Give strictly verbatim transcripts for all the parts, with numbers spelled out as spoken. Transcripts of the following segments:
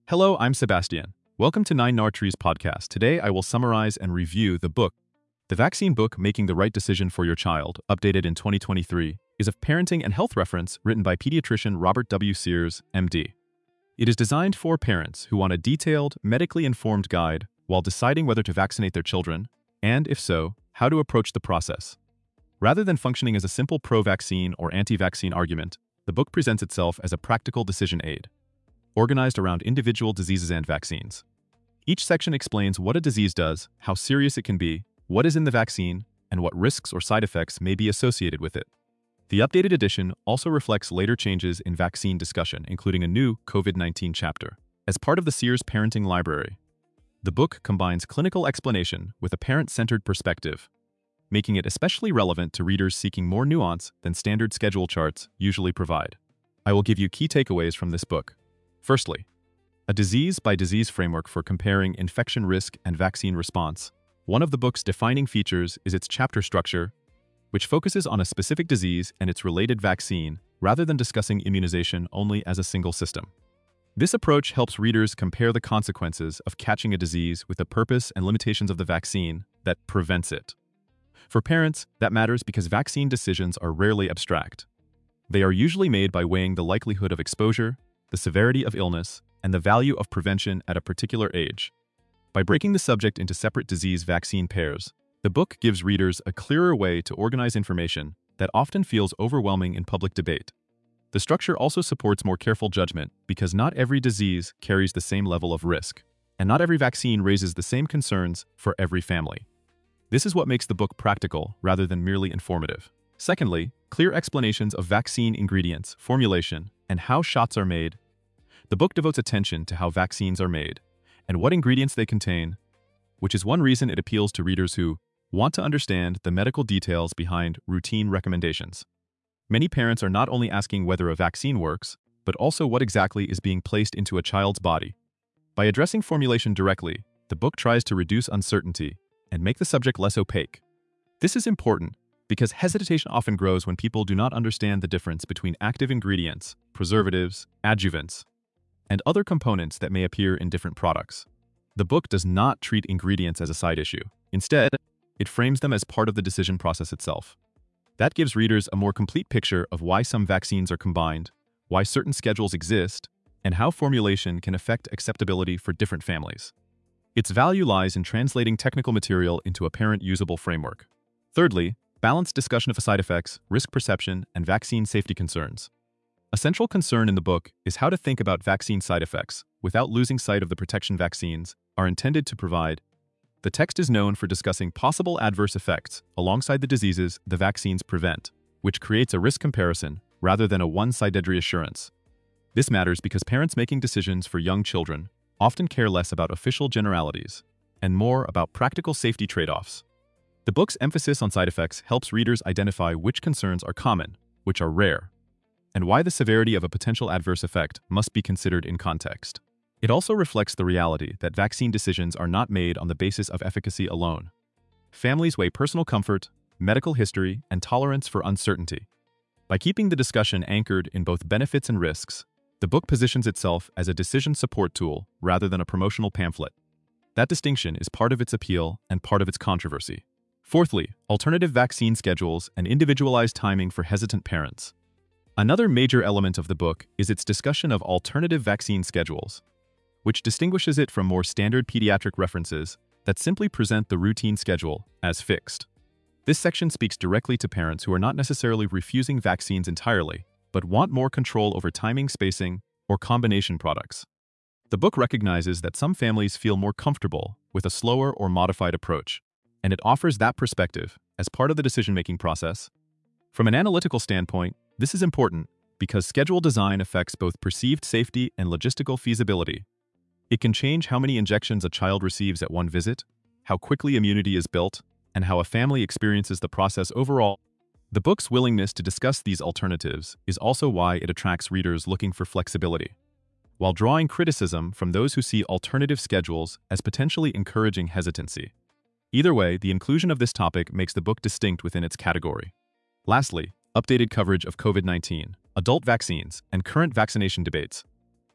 Hello, I'm Sebastian. Welcome to Nine Nartrees podcast. Today I will summarize and review the book. The vaccine book, Making the Right Decision for Your Child, updated in twenty twenty-three, is a parenting and health reference written by pediatrician Robert W. Sears, M D. It is designed for parents who want a detailed, medically informed guide while deciding whether to vaccinate their children, and if so, how to approach the process. Rather than functioning as a simple pro-vaccine or anti-vaccine argument, the book presents itself as a practical decision aid, organized around individual diseases and vaccines. Each section explains what a disease does, how serious it can be, what is in the vaccine, and what risks or side effects may be associated with it. The updated edition also reflects later changes in vaccine discussion, including a new COVID nineteen chapter. As part of the Sears Parenting Library, the book combines clinical explanation with a parent-centered perspective, making it especially relevant to readers seeking more nuance than standard schedule charts usually provide. I will give you key takeaways from this book. Firstly, a disease-by-disease framework for comparing infection risk and vaccine response. One of the book's defining features is its chapter structure, which focuses on a specific disease and its related vaccine, rather than discussing immunization only as a single system. This approach helps readers compare the consequences of catching a disease with the purpose and limitations of the vaccine that prevents it. For parents, that matters because vaccine decisions are rarely abstract. They are usually made by weighing the likelihood of exposure, the severity of illness, and the value of prevention at a particular age. By breaking the subject into separate disease-vaccine pairs, the book gives readers a clearer way to organize information that often feels overwhelming in public debate. The structure also supports more careful judgment because not every disease carries the same level of risk, and not every vaccine raises the same concerns for every family. This is what makes the book practical rather than merely informative. Secondly, clear explanations of vaccine ingredients, formulation, and how shots are made. The book devotes attention to how vaccines are made and what ingredients they contain, which is one reason it appeals to readers who want to understand the medical details behind routine recommendations. Many parents are not only asking whether a vaccine works, but also what exactly is being placed into a child's body. By addressing formulation directly, the book tries to reduce uncertainty and make the subject less opaque. This is important because hesitation often grows when people do not understand the difference between active ingredients, preservatives, adjuvants, and other components that may appear in different products. The book does not treat ingredients as a side issue. Instead, it frames them as part of the decision process itself. That gives readers a more complete picture of why some vaccines are combined, why certain schedules exist, and how formulation can affect acceptability for different families. Its value lies in translating technical material into a parent-usable framework. Thirdly, balanced discussion of side effects, risk perception, and vaccine safety concerns. A central concern in the book is how to think about vaccine side effects without losing sight of the protection vaccines are intended to provide. The text is known for discussing possible adverse effects alongside the diseases the vaccines prevent, which creates a risk comparison rather than a one-sided reassurance. This matters because parents making decisions for young children often care less about official generalities and more about practical safety trade-offs. The book's emphasis on side effects helps readers identify which concerns are common, which are rare, and why the severity of a potential adverse effect must be considered in context. It also reflects the reality that vaccine decisions are not made on the basis of efficacy alone. Families weigh personal comfort, medical history, and tolerance for uncertainty. By keeping the discussion anchored in both benefits and risks, the book positions itself as a decision support tool rather than a promotional pamphlet. That distinction is part of its appeal and part of its controversy. Fourthly, alternative vaccine schedules and individualized timing for hesitant parents. Another major element of the book is its discussion of alternative vaccine schedules, which distinguishes it from more standard pediatric references that simply present the routine schedule as fixed. This section speaks directly to parents who are not necessarily refusing vaccines entirely, but want more control over timing, spacing, or combination products. The book recognizes that some families feel more comfortable with a slower or modified approach, and it offers that perspective as part of the decision-making process. From an analytical standpoint, this is important because schedule design affects both perceived safety and logistical feasibility. It can change how many injections a child receives at one visit, how quickly immunity is built, and how a family experiences the process overall. The book's willingness to discuss these alternatives is also why it attracts readers looking for flexibility, while drawing criticism from those who see alternative schedules as potentially encouraging hesitancy. Either way, the inclusion of this topic makes the book distinct within its category. Lastly, updated coverage of COVID nineteen, adult vaccines, and current vaccination debates.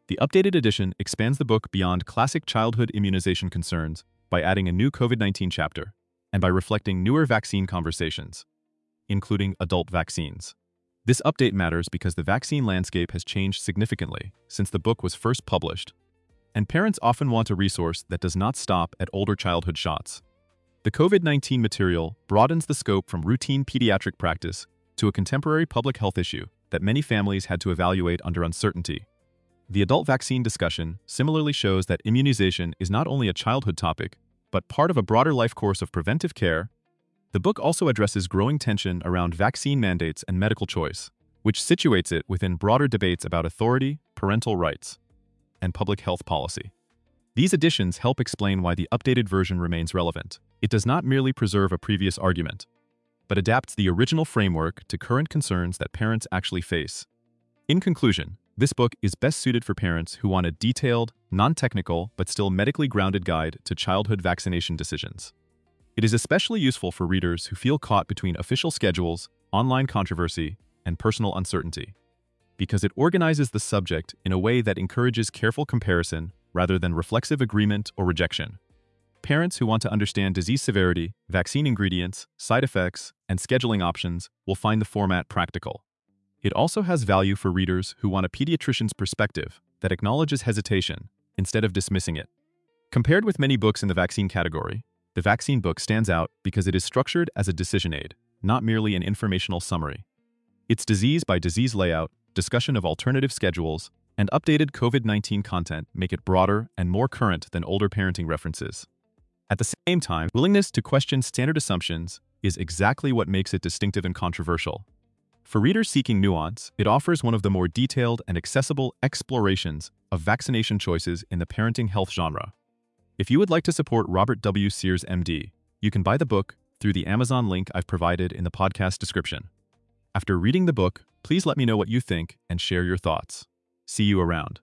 The updated edition expands the book beyond classic childhood immunization concerns by adding a new COVID nineteen chapter and by reflecting newer vaccine conversations, including adult vaccines. This update matters because the vaccine landscape has changed significantly since the book was first published, and parents often want a resource that does not stop at older childhood shots. The COVID nineteen material broadens the scope from routine pediatric practice to a contemporary public health issue that many families had to evaluate under uncertainty. The adult vaccine discussion similarly shows that immunization is not only a childhood topic, but part of a broader life course of preventive care. The book also addresses growing tension around vaccine mandates and medical choice, which situates it within broader debates about authority, parental rights, and public health policy. These additions help explain why the updated version remains relevant. It does not merely preserve a previous argument, but adapts the original framework to current concerns that parents actually face. In conclusion, this book is best suited for parents who want a detailed, non-technical, but still medically grounded guide to childhood vaccination decisions. It is especially useful for readers who feel caught between official schedules, online controversy, and personal uncertainty, because it organizes the subject in a way that encourages careful comparison rather than reflexive agreement or rejection. Parents who want to understand disease severity, vaccine ingredients, side effects, and scheduling options will find the format practical. It also has value for readers who want a pediatrician's perspective that acknowledges hesitation instead of dismissing it. Compared with many books in the vaccine category, the vaccine book stands out because it is structured as a decision aid, not merely an informational summary. Its disease-by-disease layout, discussion of alternative schedules, and updated COVID nineteen content make it broader and more current than older parenting references. At the same time, willingness to question standard assumptions is exactly what makes it distinctive and controversial. For readers seeking nuance, it offers one of the more detailed and accessible explorations of vaccination choices in the parenting health genre. If you would like to support Robert W. Sears, M D, you can buy the book through the Amazon link I've provided in the podcast description. After reading the book, please let me know what you think and share your thoughts. See you around.